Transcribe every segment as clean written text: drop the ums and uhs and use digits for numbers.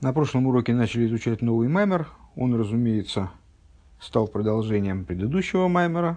На прошлом уроке начали изучать новый маймер. Он, разумеется, стал продолжением предыдущего маймера.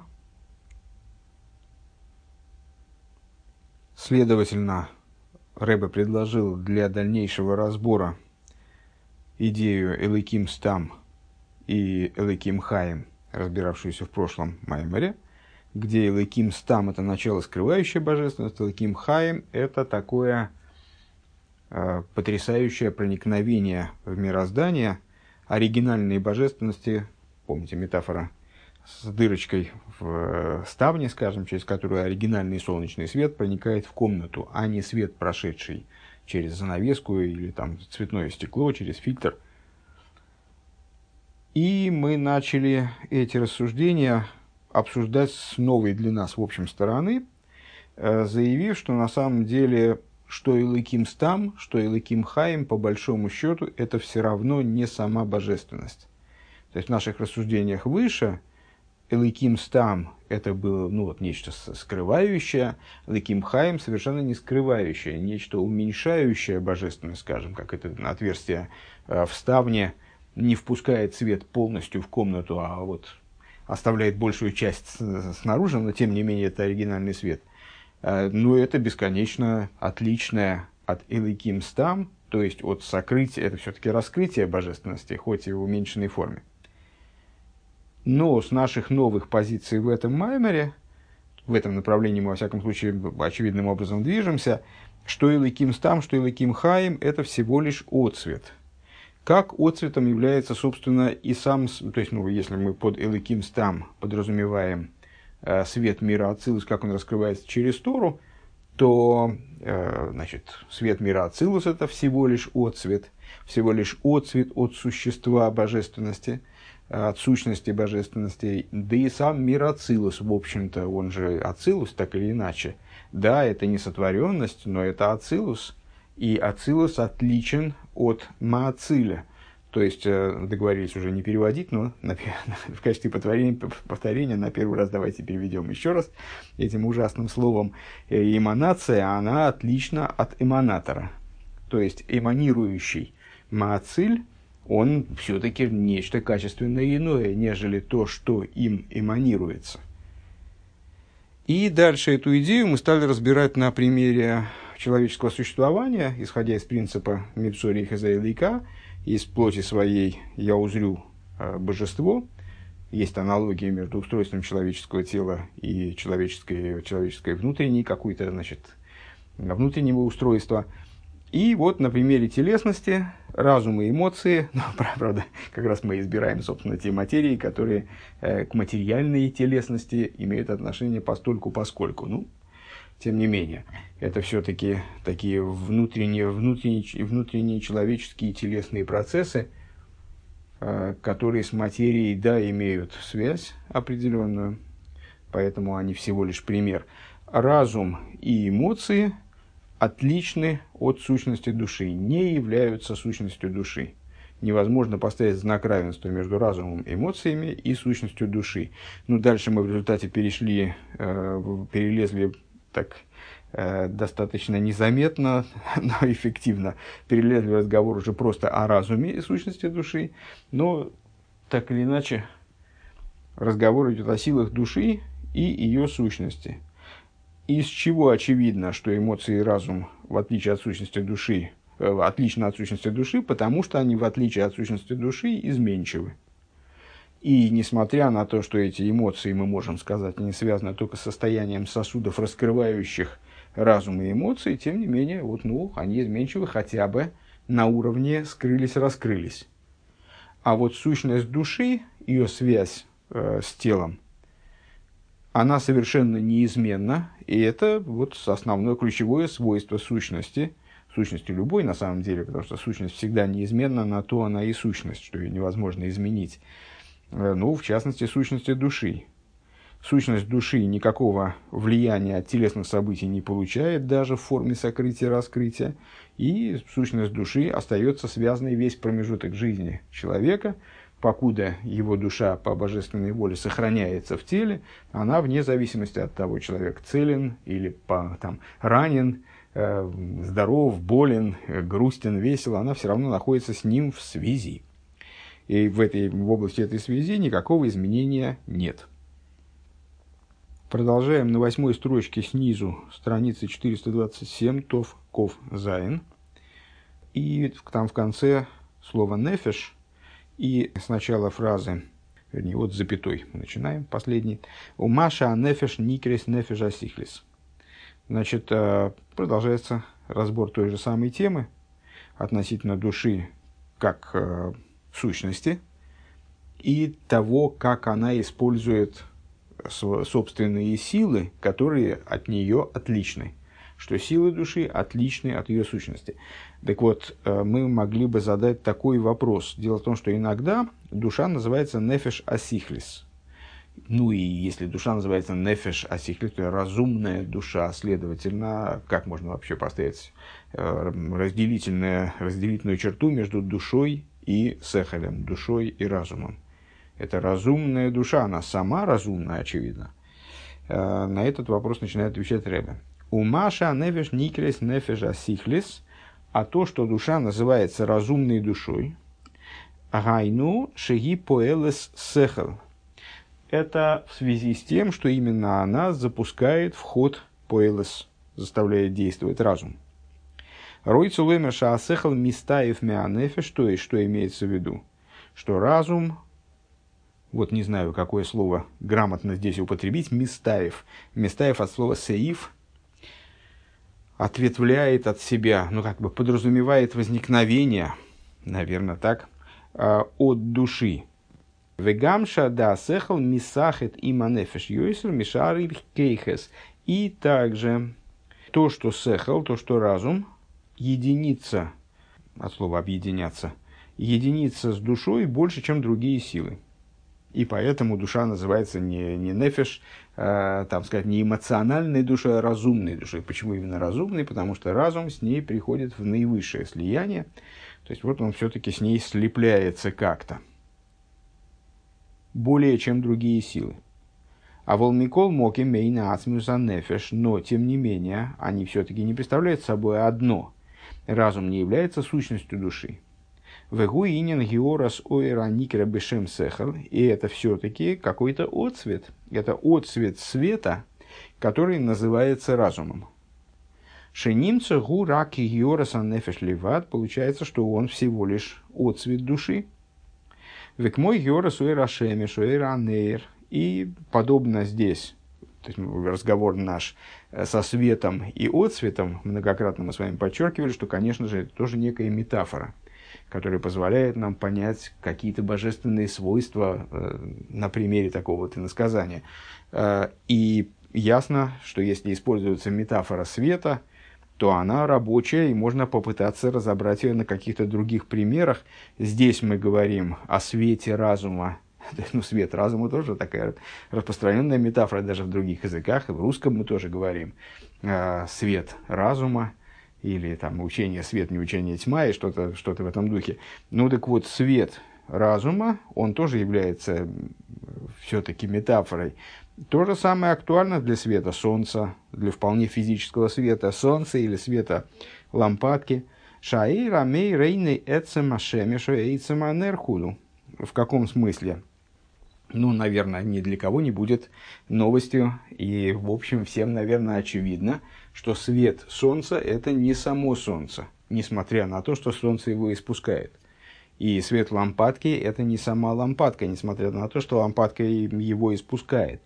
Следовательно, Ребе предложил для дальнейшего разбора идею Элоким Стам и Элоким Хаим, разбиравшуюся в прошлом маймере, где Элоким Стам – это начало, скрывающее божественность, Элоким Хаим – это такое потрясающее проникновение в мироздание оригинальной божественности. Помните метафора с дырочкой в ставне, скажем, через которую оригинальный солнечный свет проникает в комнату, а не свет, прошедший через занавеску или там цветное стекло, через фильтр. И мы начали эти рассуждения обсуждать с новой для нас, в общем, стороны, заявив, что на самом деле что Элоким Стам, что Элоким Хаим, по большому счету, это все равно не сама божественность. То есть в наших рассуждениях выше Элоким Стам это было нечто скрывающее, Элоким Хаим совершенно не скрывающее, нечто уменьшающее божественность, скажем, как это отверстие в ставне не впускает свет полностью в комнату, а вот оставляет большую часть снаружи, но тем не менее это оригинальный свет. Но это бесконечно отличное от Элоким Стам, то есть от сокрытия, это все-таки раскрытие божественности, хоть и в уменьшенной форме. Но с наших новых позиций в этом маймере, в этом направлении мы, во всяком случае, очевидным образом движемся, что Элоким Стам, что Элоким Хаим – это всего лишь отцвет. Как отцветом является, собственно, и сам, то есть, если мы под Элоким Стам подразумеваем свет мира Ацилус, как он раскрывается через Тору, то свет мира Ацилус – это всего лишь отцвет от существа божественности, от сущности божественности, да и сам мир Ацилус, в общем-то, он же Ацилус, так или иначе. Да, это не сотворенность, но это Ацилус, и Ацилус отличен от Маациля. То есть, договорились уже не переводить, но в качестве повторения на первый раз давайте переведем еще раз этим ужасным словом. Эманация, она отлична от эманатора. То есть, эманирующий Маациль, он все-таки нечто качественно иное, нежели то, что им эманируется. И дальше эту идею мы стали разбирать на примере человеческого существования, исходя из принципа «Мипсори хазаэлика», из плоти своей я узрю божество. Есть аналогия между устройством человеческого тела и человеческой внутренней, какой-то, внутреннего устройства. И вот на примере телесности, разума и эмоции, правда, как раз мы избираем, собственно, те материи, которые к материальной телесности имеют отношение постольку-поскольку. Тем не менее, это все-таки такие внутренние человеческие телесные процессы, которые с материей, да, имеют связь определенную, поэтому они всего лишь пример. Разум и эмоции отличны от сущности души, не являются сущностью души. Невозможно поставить знак равенства между разумом, эмоциями и сущностью души. Дальше мы в результате перелезли достаточно незаметно, но эффективно перелезли разговор уже просто о разуме и сущности души, но так или иначе разговор идет о силах души и ее сущности. Из чего очевидно, что эмоции и разум, в отличие от сущности души, отличны от сущности души, потому что они, в отличие от сущности души, изменчивы. И несмотря на то, что эти эмоции, мы можем сказать, они связаны только с состоянием сосудов, раскрывающих разум и эмоции, тем не менее, они изменчивы хотя бы на уровне скрылись-раскрылись. А вот сущность души, ее связь с телом, она совершенно неизменна, и это основное ключевое свойство сущности любой на самом деле, потому что сущность всегда неизменна, на то она и сущность, что ее невозможно изменить. В частности, сущности души. Сущность души никакого влияния от телесных событий не получает, даже в форме сокрытия-раскрытия, и сущность души остается связанной весь промежуток жизни человека, покуда его душа по божественной воле сохраняется в теле, она вне зависимости от того, человек целен или ранен, здоров, болен, грустен, весел, она все равно находится с ним в связи. И в области этой связи никакого изменения нет. Продолжаем на 8 строчке снизу, страницы 427, Тов Ков Зайн. И там в конце слово «нефеш», и с начала фразы, вернее, вот запятой мы начинаем, последний. «Умаша нефеш никрес нефеш асихлис». Значит, продолжается разбор той же самой темы относительно души как сущности и того, как она использует собственные силы, которые от нее отличны. Что силы души отличны от ее сущности. Так вот, мы могли бы задать такой вопрос. Дело в том, что иногда душа называется нефеш асихлис. Ну и если душа называется нефеш асихлис, то разумная душа, следовательно, как можно вообще поставить разделительную черту между душой и сехалем, душой и разумом? Это разумная душа, она сама разумная, очевидно. На этот вопрос начинает отвечать Ребе. Умаша нефеш никрес нефеш асихлис, а то, что душа называется разумной душой, гайну шеги поэлес сехал. Это в связи с тем, что именно она запускает в ход поэлес, заставляет действовать разум. Ройцу лемеша асехал мистаев меанефеш, то есть, что имеется в виду? Что разум, вот не знаю, какое слово грамотно здесь употребить, мистаев. Мистаев от слова сеиф, ответвляет от себя, ну как бы подразумевает возникновение, наверное так, от души. Вегамша да сехал мисахет иманефеш йойсер мишарих кейхес. И также то, что сехал, то, что разум, единится, от слова объединяться, единится с душой больше, чем другие силы. И поэтому душа называется не нефеш, там сказать, не эмоциональной душой, а разумной душой. Почему именно разумной? Потому что разум с ней приходит в наивысшее слияние. То есть вот он все-таки с ней слепляется как-то. Более, чем другие силы. А волмикол моки мейна ацмюса нефеш, но, тем не менее, они все-таки не представляют собой одно. Разум не является сущностью души. Вегуинен георас ойра никера бешем сехал, и это все-таки какой-то отцвет. Это отцвет света, который называется разумом. Шенимца гу раки геораса нефеш леват, получается, что он всего лишь отцвет души. Век мой георас ойра шемеш ойра анейр. И подобно здесь, то есть разговор наш со светом и отцветом, многократно мы с вами подчеркивали, что, конечно же, это тоже некая метафора, которая позволяет нам понять какие-то божественные свойства на примере такого вот иносказания. И ясно, что если используется метафора света, то она рабочая, и можно попытаться разобрать ее на каких-то других примерах. Здесь мы говорим о свете разума. Ну, свет разума тоже такая распространенная метафора даже в других языках, и в русском мы тоже говорим свет разума, или там учение свет, не учение тьма, и что-то в этом духе. Ну, так вот, свет разума, он тоже является все-таки метафорой. То же самое актуально для света солнца, для вполне физического света солнца или света лампадки. Шаи рамей рейны эцема шемешу эйцема нерхуду. В каком смысле? Ну, наверное, ни для кого не будет новостью, и, в общем, всем, наверное, очевидно, что свет солнца – это не само солнце, несмотря на то, что солнце его испускает. И свет лампадки – это не сама лампадка, несмотря на то, что лампадка его испускает.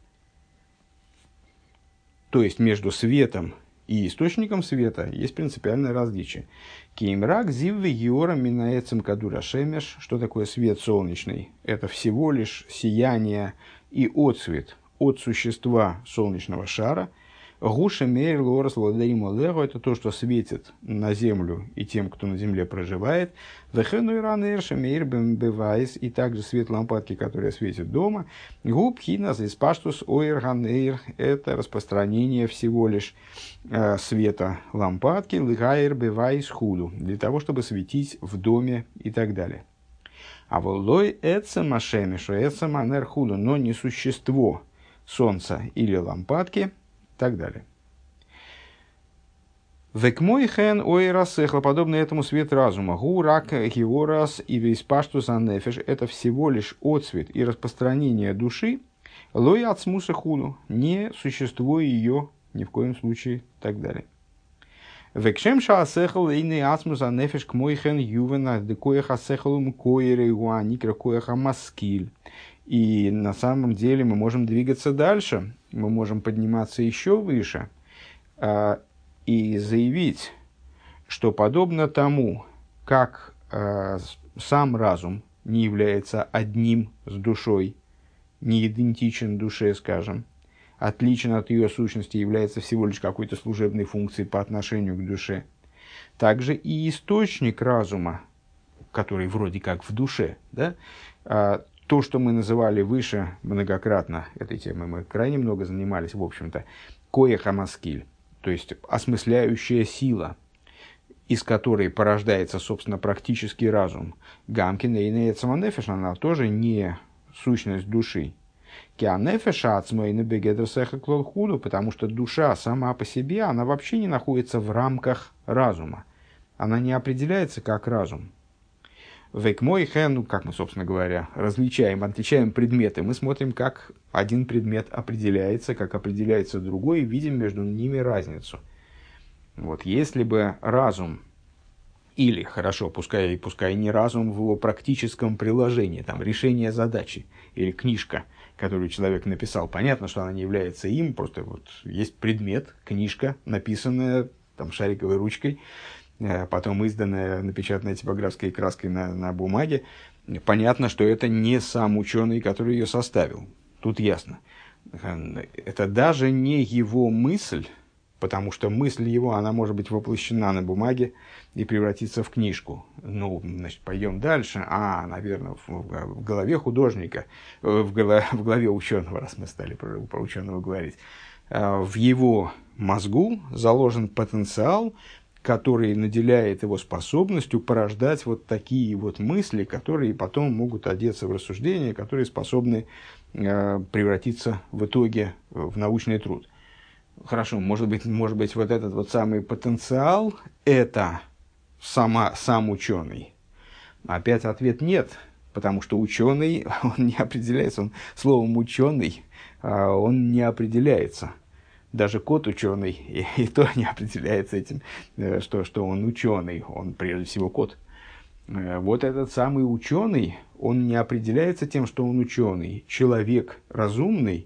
То есть, между светом и источником света есть принципиальное различие. Кеймрак зивви геора минаэцем кадура шемеш. Что такое свет солнечный? Это всего лишь сияние и отцвет от существа солнечного шара. Гуша мейр лорас ладаиму лего. Это то, что светит на землю и тем, кто на земле проживает. Вехену иран эрша мейр бэвайс. И также свет лампадки, которая светит дома. Губ хинас испаштус ойрган эйр. Это распространение всего лишь света лампадки. Лыгайр бэвайс худу. Для того, чтобы светить в доме и так далее. А волой эцема шемешу эцема нер худу. Но не существо солнца или лампадки. Так далее. Век мой хен ой рассехла, подобно этому свет разума. Гу рак георас и виспаштус аннефеш. Это всего лишь отцвет и распространение души. Лой от смуса худу. Не существуя ее ни в коем случае и так далее. Векшем шаасехал иный ацмус аннефеш к мой хен ювена декоеха сехалум коере уаникра коеха маскиль. И на самом деле мы можем двигаться дальше. Мы можем подниматься еще выше. И заявить, что подобно тому, как сам разум не является одним с душой, не идентичен душе, скажем, отличен от ее сущности, является всего лишь какой-то служебной функцией по отношению к душе, также и источник разума, который вроде как в душе, да, то, что мы называли выше многократно, этой темой мы крайне много занимались, в общем-то, коеха маскиль, то есть осмысляющая сила, из которой порождается, собственно, практический разум. Гамкин и нефеш, она тоже не сущность души. Кианефеша ацмойна бегедрсеха клолхуду, потому что душа сама по себе, она вообще не находится в рамках разума. Она не определяется как разум. Векмой хен, ну, как мы, собственно говоря, отличаем предметы. Мы смотрим, как один предмет определяется, как определяется другой, и видим между ними разницу. Вот, если бы разум, или, хорошо, пускай не разум в его практическом приложении, там, решение задачи, или книжка, которую человек написал, понятно, что она не является им, просто вот есть предмет, книжка, написанная там, шариковой ручкой, потом изданная, напечатанная типографской краской на бумаге, понятно, что это не сам ученый, который ее составил. Тут ясно. Это даже не его мысль, потому что мысль его, она может быть воплощена на бумаге и превратиться в книжку. Ну, значит, пойдем дальше. Наверное, в голове художника, в голове ученого, раз мы стали про ученого говорить, в его мозгу заложен потенциал, который наделяет его способностью порождать вот такие вот мысли, которые потом могут одеться в рассуждения, которые способны превратиться в итоге в научный труд. Хорошо, может быть, вот этот вот самый потенциал – это сам ученый. Опять ответ нет, потому что ученый, он не определяется, словом «ученый» он не определяется. Даже кот ученый, и то не определяется этим, что он ученый, он прежде всего кот. Вот этот самый ученый, он не определяется тем, что он ученый. Человек разумный,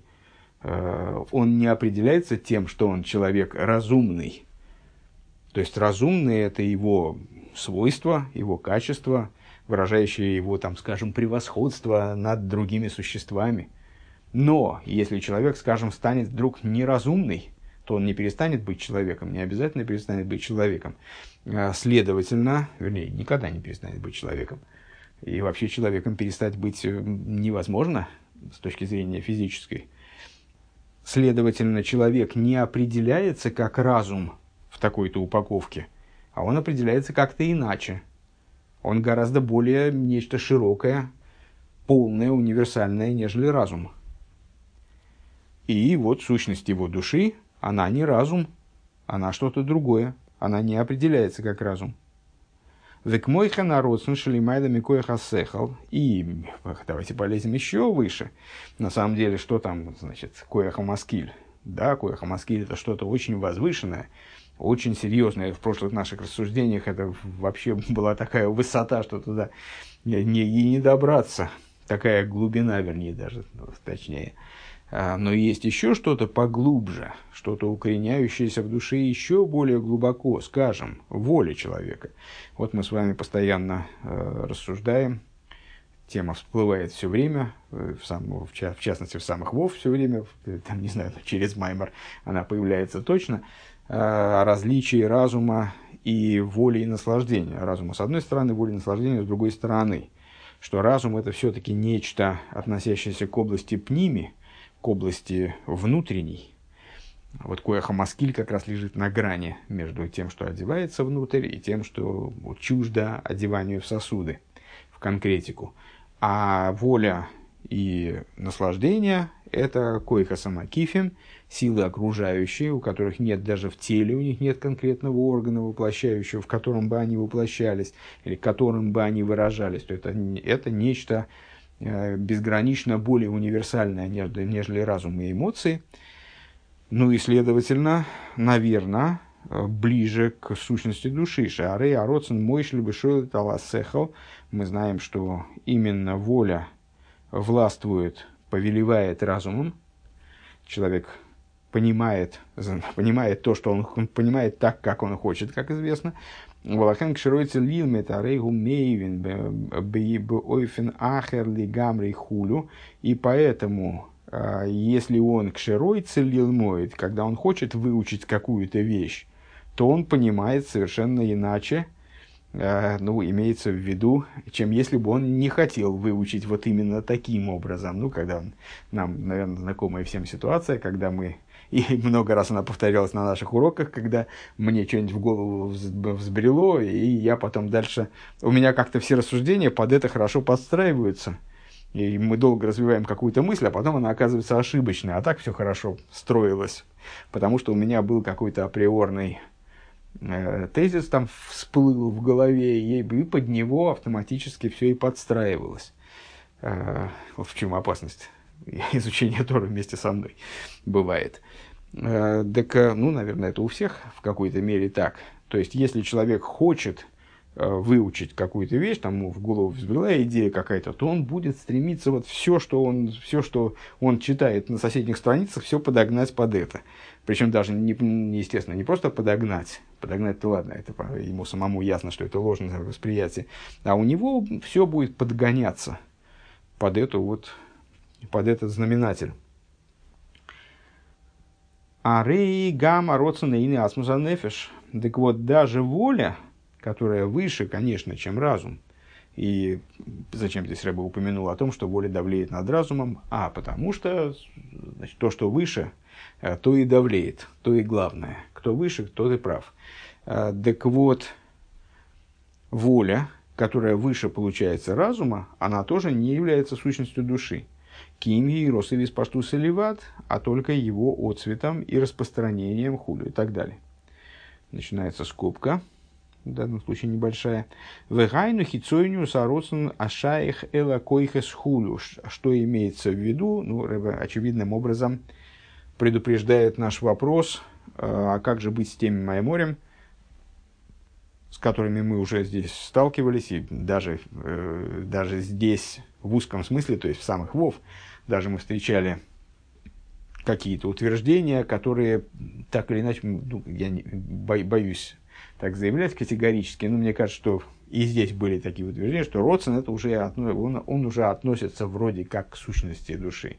он не определяется тем, что он человек разумный. То есть разумный – это его свойства, его качества, выражающие его, там, скажем, превосходство над другими существами. Но если человек, скажем, станет вдруг неразумный, то он не перестанет быть человеком, не обязательно перестанет быть человеком. Следовательно, никогда не перестанет быть человеком. И вообще человеком перестать быть невозможно с точки зрения физической. Следовательно, человек не определяется как разум в такой-то упаковке, а он определяется как-то иначе. Он гораздо более нечто широкое, полное, универсальное, нежели разум. И вот сущность его души, она не разум, она что-то другое, она не определяется как разум. Век мойха народсен шелимайда коеха сехал. И давайте полезем еще выше. На самом деле, что там, значит, коеха маскиль? Да, коеха маскиль это что-то очень возвышенное, очень серьезное. В прошлых наших рассуждениях это вообще была такая высота, что туда не добраться. Такая глубина, вернее, даже точнее. Но есть еще что-то поглубже, что-то укореняющееся в душе еще более глубоко, скажем, воля человека. Вот мы с вами постоянно рассуждаем, тема всплывает все время, в частности в самых вов все время, там, не знаю, через маймор она появляется точно, о различии разума и воли и наслаждения. Разума с одной стороны, воли и наслаждения с другой стороны. Что разум это все-таки нечто, относящееся к области пними, к области внутренней. Вот коеха маскиль как раз лежит на грани между тем, что одевается внутрь, и тем, что чуждо одеванию в сосуды, в конкретику. А воля И наслаждение – это койха самакифим, силы окружающие, у которых нет даже в теле, у них нет конкретного органа воплощающего, в котором бы они воплощались, или которым бы они выражались. То это нечто безгранично более универсальное, нежели разум и эмоции. Ну и, следовательно, наверное, ближе к сущности души. Шаарей ароцен мойшель бешойлет аласехал. Мы знаем, что именно воля властвует, повелевает разумом. Человек понимает то, что он понимает так, как он хочет, как известно. Валахан кширойцел лилмет арейгу мейвин бэйбэойфен ахер лигамрей хулю. И поэтому, если он кширойцел лилмоет, когда он хочет выучить какую-то вещь, то он понимает совершенно иначе, имеется в виду, чем если бы он не хотел выучить вот именно таким образом. Когда нам, наверное, знакомая всем ситуация, когда мы, и много раз она повторялась на наших уроках, когда мне что-нибудь в голову взбрело, и я потом дальше, у меня как-то все рассуждения под это хорошо подстраиваются, и мы долго развиваем какую-то мысль, а потом она оказывается ошибочной, а так все хорошо строилось, потому что у меня был какой-то априорный тезис там всплыл в голове, и под него автоматически все и подстраивалось. В чем опасность изучения Торы вместе со мной бывает. Наверное, это у всех в какой-то мере так. То есть, если человек хочет выучить какую-то вещь, там ему в голову взбрела идея какая-то, то он будет стремиться все, что он читает на соседних страницах, все подогнать под это. Причем даже, естественно, не просто подогнать. Подогнать-то ладно, это ему самому ясно, что это ложное восприятие. А у него все будет подгоняться под этот знаменатель. Арей гамма родсена ины асмуса нефеш. Так вот, даже воля, которая выше, конечно, чем разум. И зачем здесь Рэбе упомянул о том, что воля давлеет над разумом? Потому что то, что выше, то и давлеет, то и главное. Кто выше, тот и прав. Так вот, воля, которая выше получается разума, она тоже не является сущностью души. Кимьи, росывис паштус эливат, а только его отцветом и распространением хулю и так далее. Начинается скобка, в данном случае небольшая. Вегайну хицойню сароцен ашаих эла койхес хулю. Что имеется в виду? Рэбе очевидным образом предупреждает наш вопрос, а как же быть с теми майморем, с которыми мы уже здесь сталкивались, и даже здесь в узком смысле, то есть в самых вов, даже мы встречали какие-то утверждения, которые так или иначе, я боюсь так заявлять категорически, но мне кажется, что и здесь были такие утверждения, что родствен это уже он уже относится вроде как к сущности души.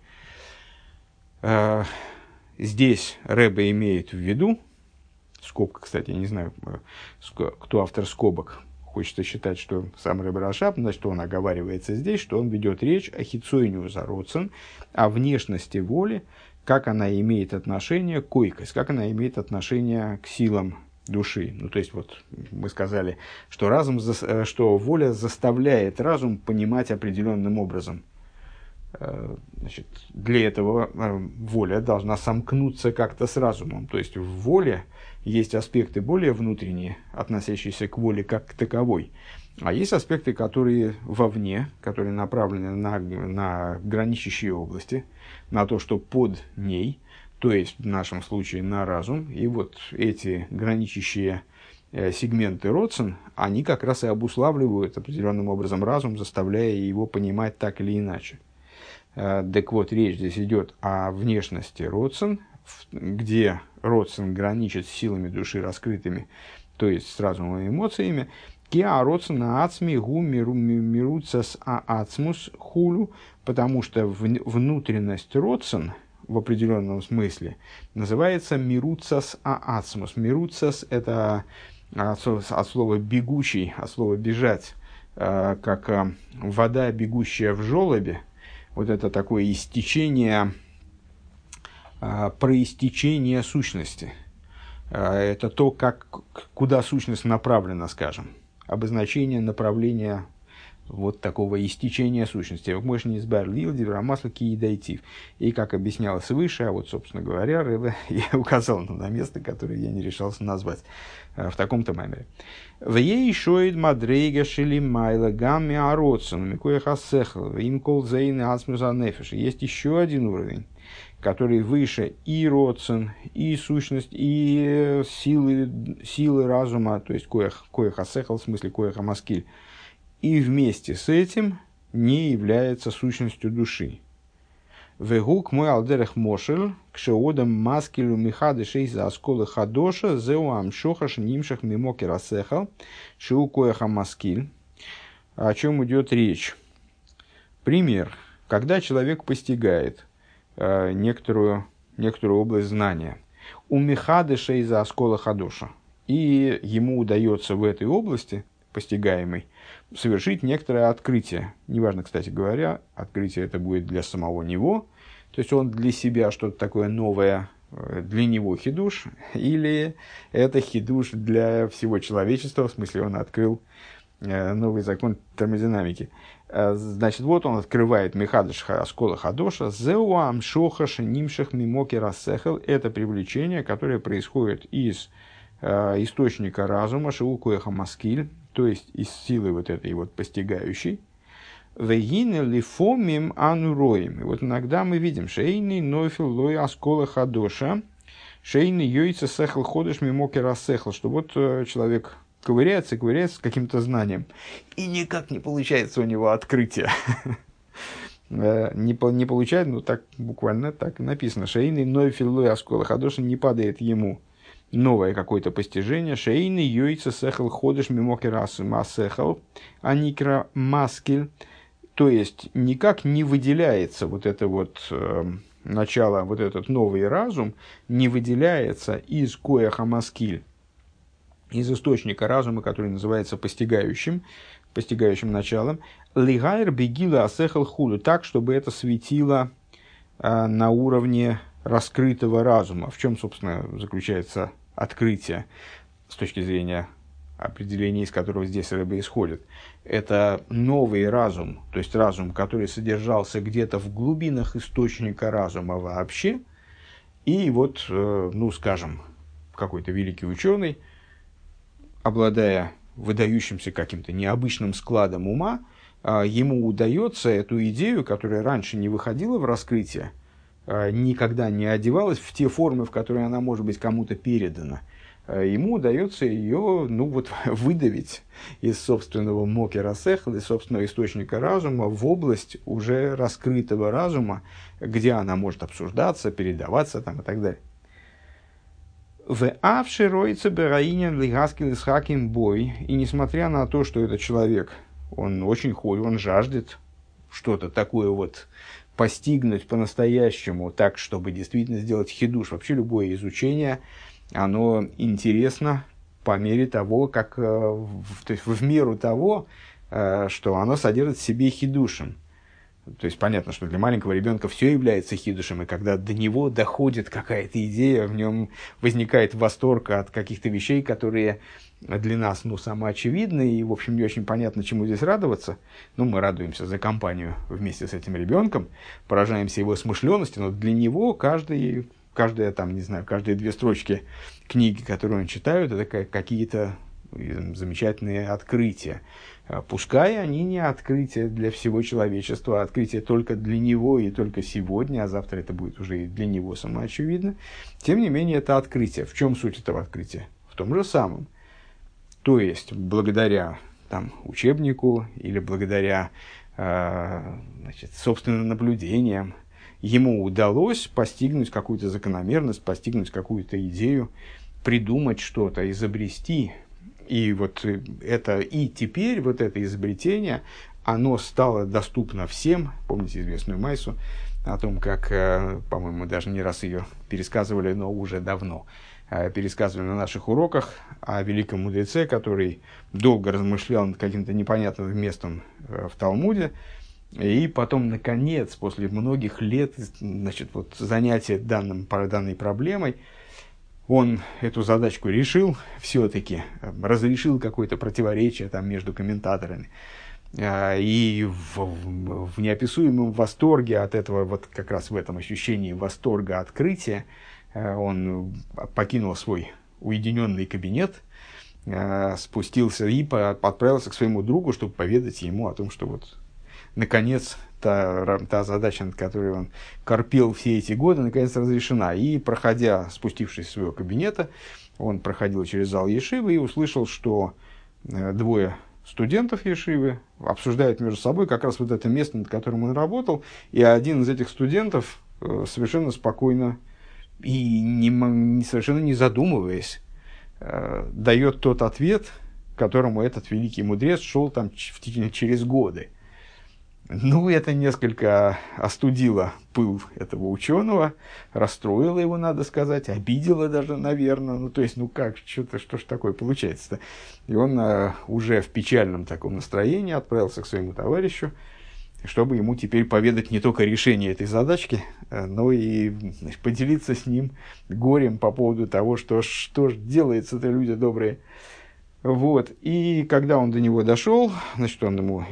Здесь Рэбе имеет в виду, скобка, кстати, я не знаю, кто автор скобок, хочется считать, что сам Рэбе Рашаб, значит, он оговаривается здесь, что он ведет речь о хицойню зародцен, о внешности воли, как она имеет отношение к койкость, как она имеет отношение к силам души. То есть, вот мы сказали, что воля заставляет разум понимать определенным образом. Значит, для этого воля должна сомкнуться как-то с разумом. То есть, в воле есть аспекты более внутренние, относящиеся к воле как к таковой. А есть аспекты, которые вовне, которые направлены на граничащие области, на то, что под ней, то есть в нашем случае на разум. И вот эти граничащие сегменты родсен, они как раз и обуславливают определенным образом разум, заставляя его понимать так или иначе. Так вот, речь здесь идет о внешности родсен, где родсен граничит с силами души раскрытыми, то есть с разумом и эмоциями. Киа родсен ацми гу мируцас ацмус хулю, потому что внутренность родсен в определенном смысле называется мируцас ацмус. Мируцас – это от слова бегущий, от слова бежать, как вода, бегущая в желобе. Вот это такое истечение, проистечение сущности. Это то, куда сущность направлена, скажем. Обозначение направления вот такого истечения сущности. Мощь не избавил масла киедайтив. И как объяснялось выше, а вот, собственно говоря, я указал на место, которое я не решался назвать в таком-то маймере. В ей шоид мадрейга шили майла гамми ароцен микоя хасехл им кол зейн асмюза нефиш. Есть еще один уровень, который выше и роцен, и сущность, и силы разума, то есть коя хасехл, в смысле коя хамаскиль. И вместе с этим не является сущностью души. Вегук мой алдерех мошель, кшеодам маскилю михады шейза асколы хадоша, зеуам шохаш нимшах мимоки расехал, шиу коеха маскиль. О чем идет речь? Пример. Когда человек постигает некоторую область знания, у михады шейза аскола хадоша, и ему удается в этой области, постигаемой, совершить некоторое открытие. Неважно, кстати говоря, открытие это будет для самого него, то есть он для себя что-то такое новое, для него хидуш, или это хидуш для всего человечества, в смысле он открыл новый закон термодинамики. Значит, вот он открывает мехадыш аскола хадоша, зеуам шохаш нимшах мимоки рассехал, это привлечение, которое происходит из источника разума, шиукуэха маскиль, то есть из силы вот этой вот постигающей. Вегине лифомим ануроим. И вот иногда мы видим шейный нофил лой аскола хадоша, шейный йойца сехл ходыш мимоки рассехл, что вот человек ковыряется с каким-то знанием, и никак не получается у него открытие. Не получается, ну так буквально так написано. Шейный нофил лой аскола хадоша, не падает ему новое какое-то постижение. Шейный йойца сехл ходыш мимоки рассехл, аникра маскиль. То есть, никак не выделяется вот это вот начало, вот этот новый разум, не выделяется из коэха маскиль, из источника разума, который называется постигающим началом, лигайр бегила асехал худу, так, чтобы это светило на уровне раскрытого разума. В чем, собственно, заключается открытие с точки зрения определения, из которого здесь рыба исходит. Это новый разум, то есть разум, который содержался где-то в глубинах источника разума вообще. И вот, ну, скажем, какой-то великий ученый, обладая выдающимся каким-то необычным складом ума, ему удается эту идею, которая раньше не выходила в раскрытие, никогда не одевалась в те формы, в которые она может быть кому-то передана, ему удается ее, ну, вот, выдавить из собственного моки рассехл, из собственного источника разума в область уже раскрытого разума, где она может обсуждаться, передаваться там, и так далее. В авши роится бераинен лигаскил исхаким бой, и несмотря на то, что этот человек, он очень хочет, он жаждет что-то такое вот постигнуть по-настоящему, так, чтобы действительно сделать хидуш. Вообще любое изучение, оно интересно по мере того, как, то есть в меру того, что оно содержит в себе хидушем. То есть понятно, что для маленького ребенка все является хидушем, и когда до него доходит какая-то идея, в нем возникает восторг от каких-то вещей, которые для нас, ну, самоочевидны, и, в общем, не очень понятно, чему здесь радоваться. Ну, мы радуемся за компанию вместе с этим ребенком, поражаемся его смышленности, но для него каждые там, не знаю, каждые 2 строчки книги, которые он читает, это какие-то замечательные открытия. Пускай они не открытия для всего человечества, а открытия только для него и только сегодня, а завтра это будет уже и для него самоочевидно. Тем не менее, это открытие. В чем суть этого открытия? В том же самом. То есть, благодаря там, учебнику или благодаря собственным наблюдениям, ему удалось постигнуть какую-то закономерность, постигнуть какую-то идею, придумать что-то, изобрести. И вот это, и теперь вот это изобретение, оно стало доступно всем. Помните известную майсу о том, как, по-моему, даже не раз ее пересказывали, но уже давно, пересказывали на наших уроках о великом мудреце, который долго размышлял над каким-то непонятным местом в Талмуде, и потом, наконец, после многих лет, значит, вот, занятия данной проблемой, он эту задачку решил, все-таки разрешил какое-то противоречие там, между комментаторами. И в неописуемом восторге от этого, вот как раз в этом ощущении восторга открытия, он покинул свой уединенный кабинет, спустился и отправился к своему другу, чтобы поведать ему о том, что вот наконец та задача, над которой он корпел все эти годы, наконец разрешена. И спустившись из своего кабинета, он проходил через зал ешивы и услышал, что двое студентов ешивы обсуждают между собой как раз вот это место, над которым он работал, и один из этих студентов совершенно спокойно и совершенно не задумываясь дает тот ответ, к которому этот великий мудрец шел там через годы. Ну, это несколько остудило пыл этого ученого, расстроило его, надо сказать, обидело даже, наверное. Ну, то есть, что ж такое получается-то? И он уже в печальном таком настроении отправился к своему товарищу, чтобы ему теперь поведать не только решение этой задачки, но и поделиться с ним горем по поводу того, что ж делается-то, люди добрые. Вот. И когда он до него дошел, значит, он ему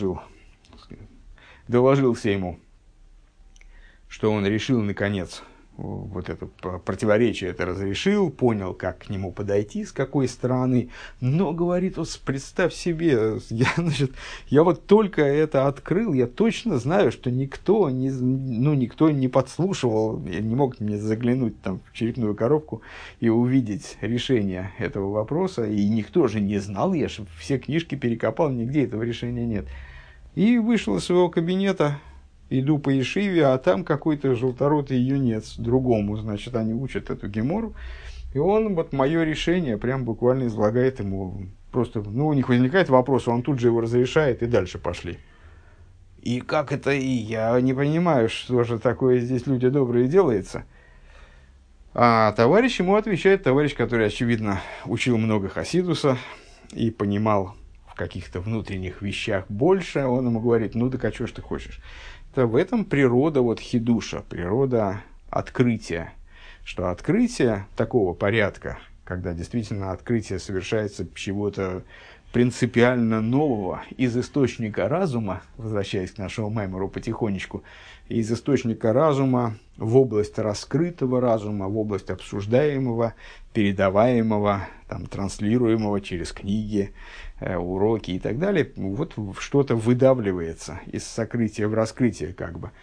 доложился ему, что он решил, наконец, вот это противоречие это разрешил, понял, как к нему подойти, с какой стороны. Но, говорит, вот представь себе, я вот только это открыл, я точно знаю, что никто не подслушивал, не мог мне заглянуть там в черепную коробку и увидеть решение этого вопроса. И никто же не знал, я же все книжки перекопал, нигде этого решения нет. И вышел из своего кабинета, иду по ешиве, а там какой-то желторотый юнец, другому, значит, они учат эту гемору, и он вот мое решение прям буквально излагает ему, просто, у них возникает вопрос, он тут же его разрешает, и дальше пошли. И как это, и я не понимаю, что же такое здесь, люди добрые, делается. А товарищ ему отвечает, товарищ, который, очевидно, учил много хасидуса и понимал в каких-то внутренних вещах больше, он ему говорит, так а что ж ты хочешь? В этом природа хидуша, природа открытия. Что открытие такого порядка, когда действительно открытие совершается чего-то принципиально нового из источника разума, возвращаясь к нашему маймору потихонечку, из источника разума в область раскрытого разума, в область обсуждаемого, передаваемого, транслируемого через книги, уроки и так далее, вот что-то выдавливается из сокрытия в раскрытие, как бы.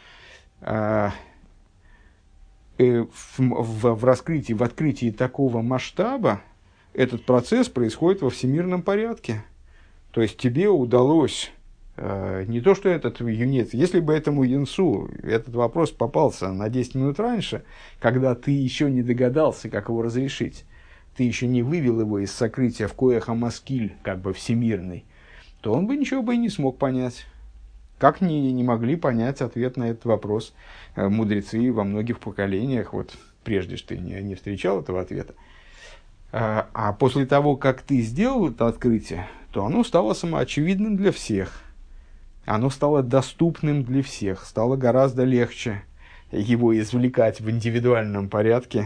В раскрытии, в открытии такого масштаба этот процесс происходит во всемирном порядке. То есть тебе удалось не то, что этот юнец, если бы этому юнцу этот вопрос попался на 10 минут раньше, когда ты еще не догадался, как его разрешить, ты еще не вывел его из сокрытия в коэха маскиль, как бы всемирный, то он бы ничего бы и не смог понять. Как не могли понять ответ на этот вопрос мудрецы во многих поколениях, вот прежде что ты не встречал этого ответа. А после того, как ты сделал это открытие, то оно стало самоочевидным для всех. Оно стало доступным для всех, стало гораздо легче его извлекать в индивидуальном порядке.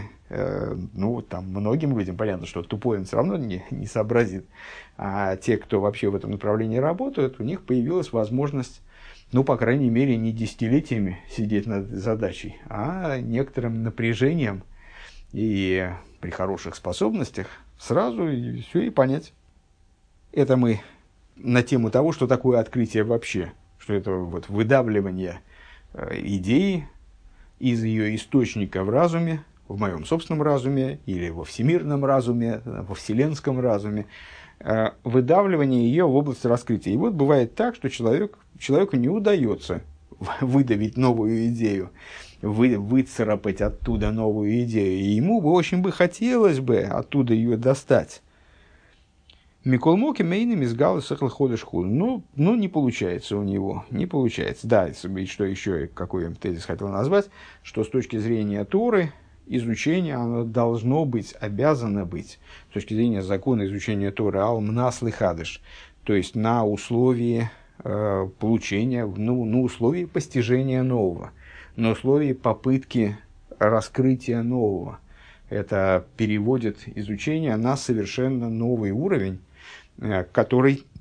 Многим людям понятно, что тупой он все равно не сообразит. А те, кто вообще в этом направлении работают, у них появилась возможность, по крайней мере, не десятилетиями сидеть над задачей, а некоторым напряжением и при хороших способностях сразу все и понять. Это мы на тему того, что такое открытие вообще, что это выдавливание идеи из ее источника в разуме, в моем собственном разуме или во всемирном разуме, во вселенском разуме, выдавливание ее в область раскрытия. И бывает так, что человеку не удается выдавить новую идею, выцарапать оттуда новую идею. И ему очень хотелось бы оттуда ее достать. Миколмоки мейнами с галы сахл ходыш худ. Но не получается у него. Не получается. Да, что еще, какой я тезис хотел назвать, что с точки зрения Торы, изучение оно должно быть, обязано быть, с точки зрения закона изучения Торы, ал-мнаслы хадыш, то есть на условии получения, на условии постижения нового, на условии попытки раскрытия нового. Это переводит изучение на совершенно новый уровень, который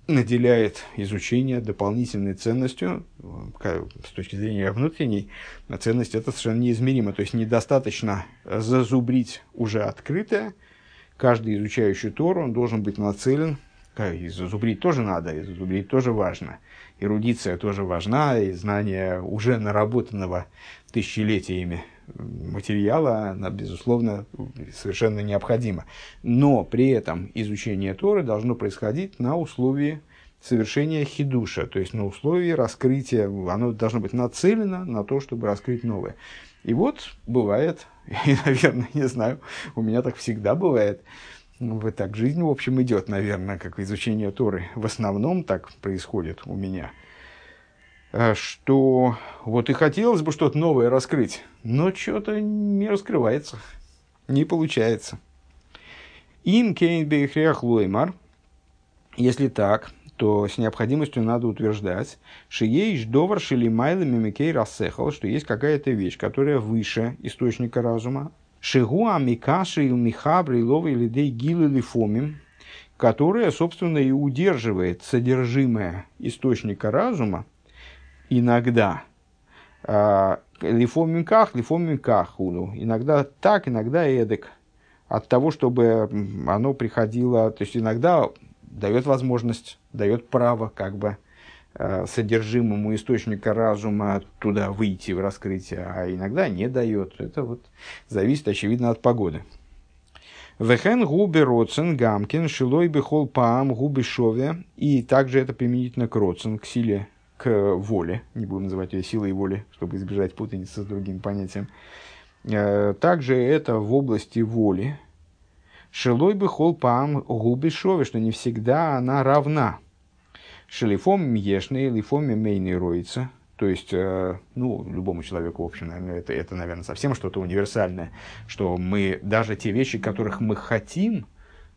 наделяет изучение дополнительной ценностью. С точки зрения внутренней, ценность это совершенно неизмеримо. То есть недостаточно зазубрить уже открытое. Каждый изучающий Тору, он должен быть нацелен. И зазубрить тоже надо, и зазубрить тоже важно. Эрудиция тоже важна, и знание уже наработанного тысячелетиями материала, она, безусловно, совершенно необходима. Но при этом изучение Торы должно происходить на условии совершения хидуша, то есть на условии раскрытия, оно должно быть нацелено на то, чтобы раскрыть новое. И вот бывает, и, наверное, не знаю, у меня так всегда бывает, вот так жизнь, в общем, идет, наверное, как изучение Торы. В основном так происходит у меня, что вот и хотелось бы что-то новое раскрыть, но что-то не раскрывается, не получается. Им кейн бейхреах лоймар, если так, то с необходимостью надо утверждать, что есть довар шелимайла мимикей рассехал, что есть какая-то вещь, которая выше источника разума, шигуа микаши михабри ловы лидей гилы лифомим, которая, собственно, и удерживает содержимое источника разума иногда. Лифомим ках, иногда так, иногда эдак. От того, чтобы оно приходило, то есть иногда дает возможность, дает право как бы содержимому источника разума туда выйти в раскрытие, а иногда не дает. Это вот зависит, очевидно, от погоды. Вехен губи роцен гамкин шилой бихол паам губи шове. И также это применительно к роцен, к силе, к воле. Не будем называть ее силой воли, чтобы избежать путаницы с другим понятием. Также это в области воли. Шилой бихол паам губи шове, что не всегда она равна. Шелифом мьешный, лифом мейный роится. То есть, любому человеку, в общем, наверное, это, наверное, совсем что-то универсальное, что мы, даже те вещи, которых мы хотим,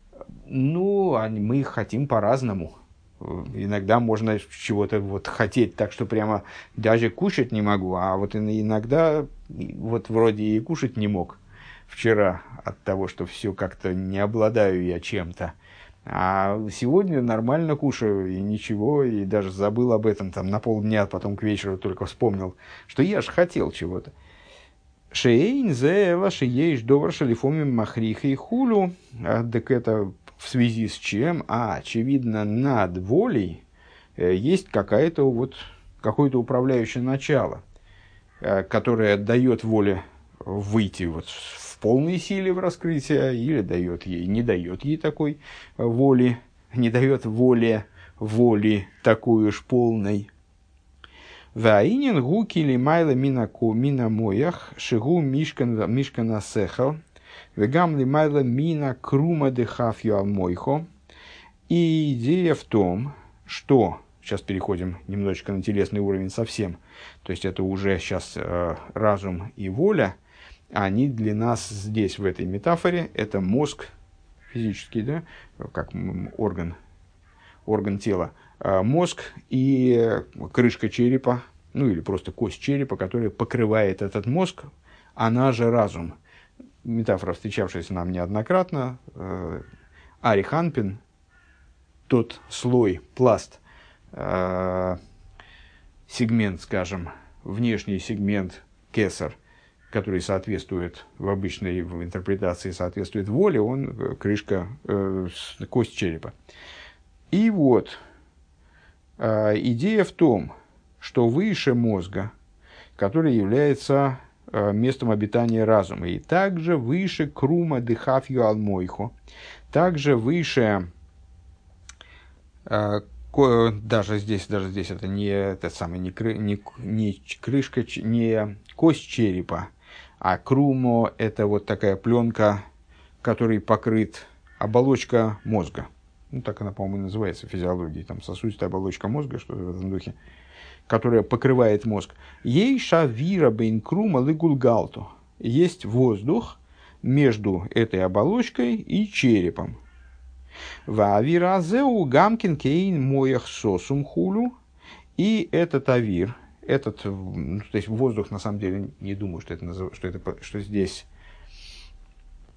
мы их хотим по-разному. Иногда можно чего-то вот хотеть так, что прямо даже кушать не могу, а вот иногда вот вроде и кушать не мог вчера от того, что все как-то не обладаю я чем-то. А сегодня нормально кушаю, и ничего, и даже забыл об этом там на полдня, потом к вечеру только вспомнил, что я же хотел чего-то. Шейн зева шееш довар шалифомим махриха и хулю. Так это в связи с чем? Очевидно, над волей есть какое-то управляющее начало, которое дает воле выйти вот в полной силе в раскрытие, или дает ей, не дает ей такой воли, не дает воли такой уж полной. Ваинин гуки ли майла мина моях шигу мишкана сехал вегам ли майла мина крума дехафью алмойхо. И идея в том, что сейчас переходим немножечко на телесный уровень совсем, то есть это уже сейчас разум и воля. Они для нас здесь, в этой метафоре, это мозг физический, да, как орган тела, мозг и крышка черепа, или просто кость черепа, которая покрывает этот мозг, она же разум. Метафора, встречавшаяся нам неоднократно. Ари Ханпин, тот слой, пласт, сегмент, скажем, внешний сегмент кесар, который соответствует в обычной интерпретации, соответствует воле, он крышка, кость черепа. И вот идея в том, что выше мозга, который является местом обитания разума, и также выше крума дыхафью алмойхо, также выше, даже здесь это не крышка, не кость черепа, а крумо – это вот такая пленка, которой покрыт оболочка мозга. Так она, по-моему, называется в физиологии. Там сосудистая оболочка мозга, что-то в этом духе, которая покрывает мозг. Ей шавира бейн крума лигулгалту. Есть воздух между этой оболочкой и черепом. Ваавиразеу гамкин кейн моях сосум хулю. И этот авир, то есть воздух, на самом деле, не думаю, что здесь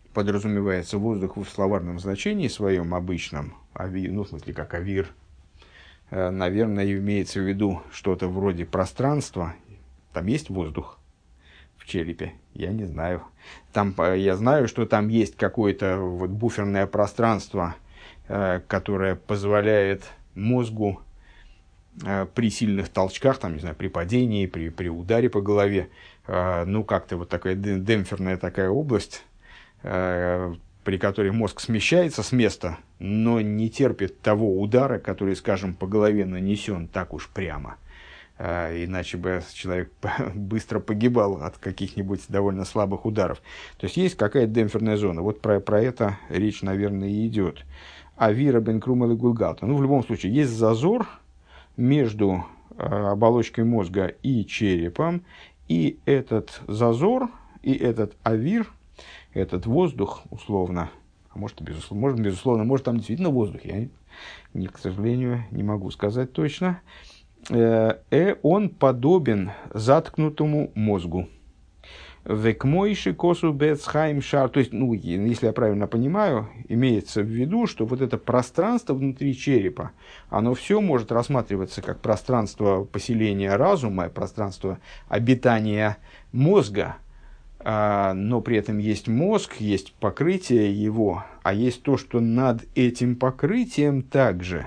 подразумевается воздух в словарном значении своем обычном, в смысле, как авир, наверное, имеется в виду что-то вроде пространства. Там есть воздух в черепе? Я не знаю. Там, я знаю, что там есть какое-то вот буферное пространство, которое позволяет мозгу при сильных толчках, там, не знаю, при падении, при ударе по голове, ну, как-то вот такая демпферная такая область, при которой мозг смещается с места, но не терпит того удара, который, скажем, по голове нанесен так уж прямо. Иначе бы человек быстро погибал от каких-нибудь довольно слабых ударов. То есть, есть какая-то демпферная зона. Вот про это речь, наверное, и идет. Авира бен Крумел и Гулгата. Ну, в любом случае, есть зазор между оболочкой мозга и черепом, и этот зазор, и этот авир, этот воздух, условно, а может, безусловно, может, там действительно воздух, я, к сожалению, не могу сказать точно, он подобен заткнутому мозгу. Векмойши косу бецхайм шар. То есть, ну, если я правильно понимаю, имеется в виду, что вот это пространство внутри черепа, оно все может рассматриваться как пространство поселения разума, пространство обитания мозга, но при этом есть мозг, есть покрытие его, а есть то, что над этим покрытием также,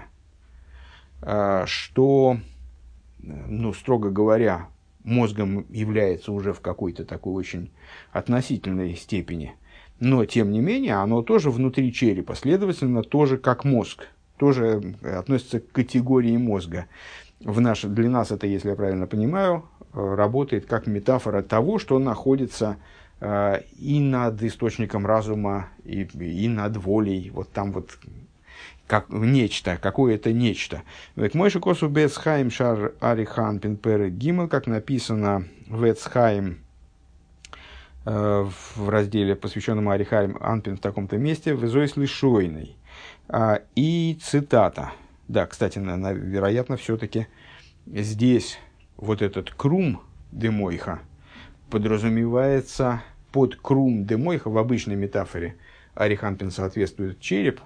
что, ну, строго говоря, мозгом является уже в какой-то такой очень относительной степени. Но, тем не менее, оно тоже внутри черепа, следовательно, тоже как мозг, тоже относится к категории мозга. Для нас это, если я правильно понимаю, работает как метафора того, что находится и над источником разума, и над волей, вот там вот, как нечто, какое-то нечто. Мойши косу бецхайм шар арихан пинперы гимл, как написано в Эцхайм, в разделе, посвященном Арихайм Анпин в таком-то месте, в Изойс лишойный. И цитата. Да, кстати, вероятно, все-таки здесь вот этот крум демойха подразумевается под крум демойха в обычной метафоре. Ариханпин соответствует череп,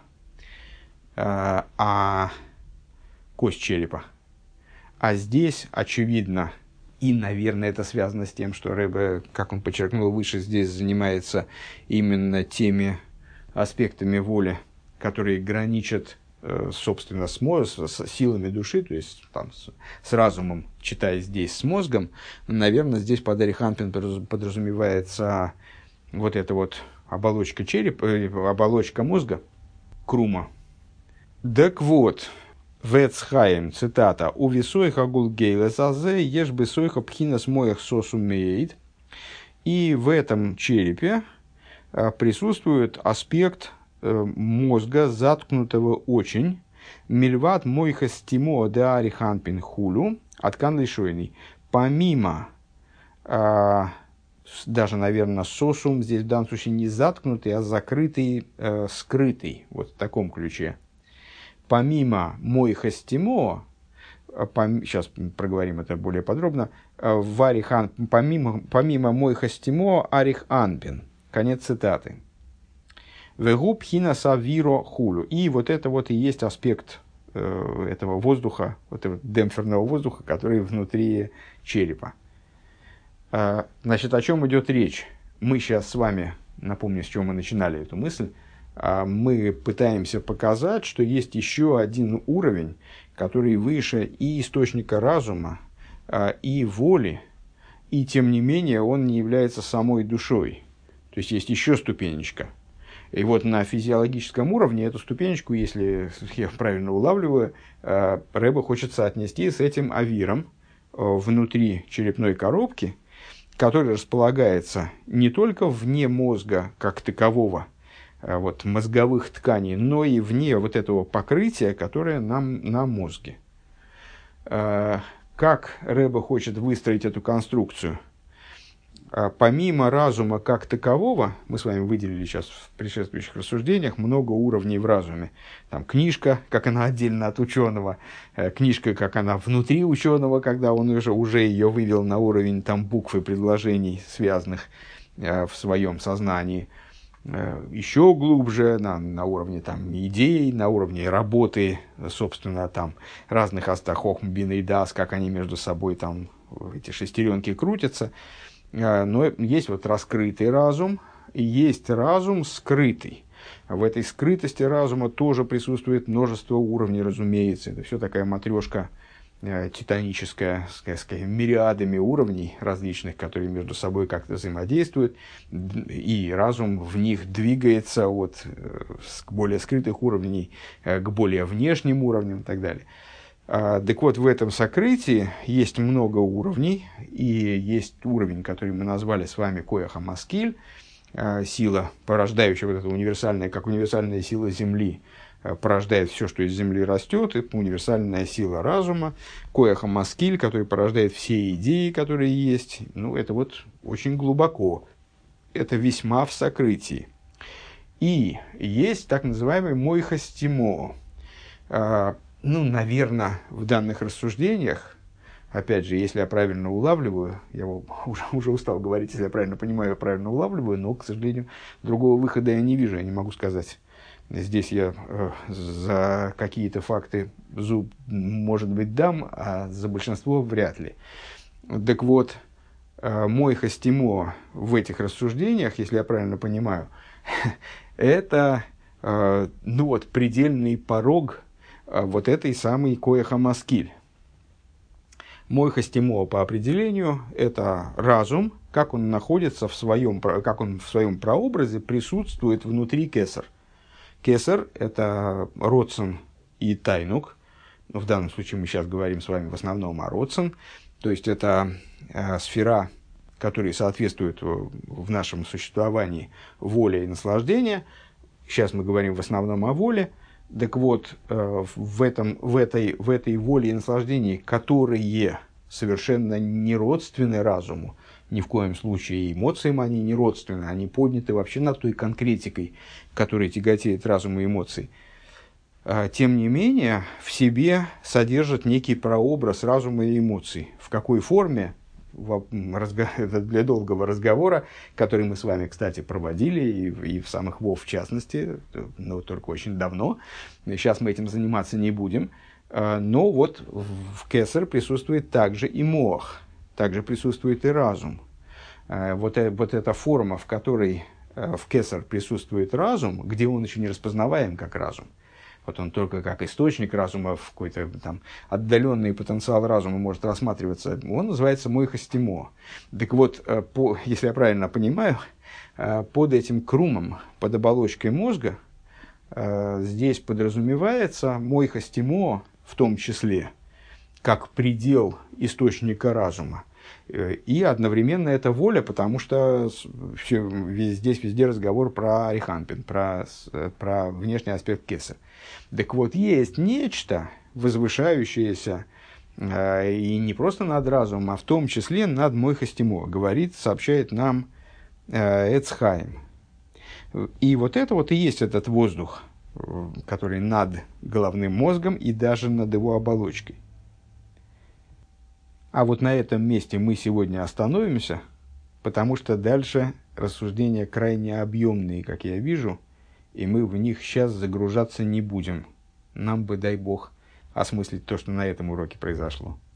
а кость черепа. А здесь, очевидно, и, наверное, это связано с тем, что Ребе, как он подчеркнул выше, здесь занимается именно теми аспектами воли, которые граничат, собственно, с силами души, то есть там, с разумом, читая здесь с мозгом. Наверное, здесь под Ариханпин подразумевается вот эта вот оболочка черепа, оболочка мозга, крума. Так вот, Вецхайм, цитата, «У висойха гулгейлес азе, ешь бы сойха пхинас моих сосумеет». И в этом черепе присутствует аспект мозга, заткнутого очень, «Мильват мойха стимо де ариханпин хулю», откан лишойный. Помимо, даже, наверное, сосум, здесь в данном случае не заткнутый, а закрытый, скрытый, вот в таком ключе. Помимо мойха стимо, сейчас проговорим это более подробно, помимо мойха стимо арих анпин. Конец цитаты. Вегуб хина савиро хулю. И вот это вот и есть аспект этого воздуха, вот этого демпферного воздуха, который внутри черепа. Значит, о чем идет речь? Мы сейчас с вами, напомню, с чего мы начинали эту мысль, мы пытаемся показать, что есть еще один уровень, который выше и источника разума, и воли, и тем не менее он не является самой душой. То есть есть еще ступенечка. И вот на физиологическом уровне эту ступенечку, если я правильно улавливаю, Ребе хочет соотнести с этим авиром внутри черепной коробки, который располагается не только вне мозга как такового, вот, мозговых тканей, но и вне вот этого покрытия, которое на мозге. Как Ребе хочет выстроить эту конструкцию? Помимо разума как такового, мы с вами выделили сейчас в предшествующих рассуждениях много уровней в разуме. Там книжка, как она отдельно от ученого, книжка, как она внутри ученого, когда он уже ее вывел на уровень там, букв и предложений, связанных в своем сознании. еще глубже, на уровне там, идей, на уровне работы, собственно, там, разных астахохм, бин и дас, как они между собой там, эти шестеренки крутятся. Но есть вот раскрытый разум, и есть разум скрытый. В этой скрытости разума тоже присутствует множество уровней, разумеется. Это все такая матрешка титаническая, скажем, мириадами уровней различных, которые между собой как-то взаимодействуют, и разум в них двигается от более скрытых уровней к более внешним уровням и так далее. Так вот, в этом сокрытии есть много уровней, и есть уровень, который мы назвали с вами коэха маскиль, сила, порождающая вот это универсальная, как универсальная сила Земли, порождает все, что из земли растет, это универсальная сила разума, коэха маскиль, который порождает все идеи, которые есть. Ну, это вот очень глубоко. Это весьма в сокрытии. И есть так называемый мойхастимо. Наверное, в данных рассуждениях, опять же, если я правильно улавливаю, я уже устал говорить, если я правильно понимаю, я правильно улавливаю, но, к сожалению, другого выхода я не вижу, я не могу сказать. Здесь я за какие-то факты зуб, может быть, дам, а за большинство вряд ли. Так вот, мойхастимо в этих рассуждениях, если я правильно понимаю, это предельный порог вот этой самой коэха маскиль. Мойхастимо по определению – это разум, как он находится как он в своем прообразе присутствует внутри кесар. Кесар – это родсен и тайнук. В данном случае мы сейчас говорим с вами в основном о родсен. То есть, это сфера, которая соответствует в нашем существовании воле и наслаждение. Сейчас мы говорим в основном о воле. Так вот, в этой воле и наслаждении, которые совершенно не родственны разуму, ни в коем случае эмоциям они не родственны, они подняты вообще над той конкретикой, которая тяготеет разум и эмоции. Тем не менее, в себе содержат некий прообраз разума и эмоций. В какой форме? Это для долгого разговора, который мы с вами, кстати, проводили, и в самых ВОВ в частности, но только очень давно. Сейчас мы этим заниматься не будем. Но вот в кесар присутствует также и мох, также присутствует и разум. Вот эта форма, в которой в кесар присутствует разум, где он еще не распознаваем как разум. Вот он только как источник разума, в какой-то там отдаленный потенциал разума может рассматриваться, он называется мойхастимо. Так вот, если я правильно понимаю, под этим крумом, под оболочкой мозга, здесь подразумевается мойхастимо в том числе, как предел источника разума. И одновременно это воля, потому что здесь везде разговор про ариханпин, про внешний аспект кесар. Так вот, есть нечто возвышающееся, и не просто над разумом, а в том числе над мойхастимо, сообщает нам Эцхайм. И вот это вот и есть этот воздух, который над головным мозгом и даже над его оболочкой. А вот на этом месте мы сегодня остановимся, потому что дальше рассуждения крайне объемные, как я вижу, и мы в них сейчас загружаться не будем. Нам бы, дай бог, осмыслить то, что на этом уроке произошло.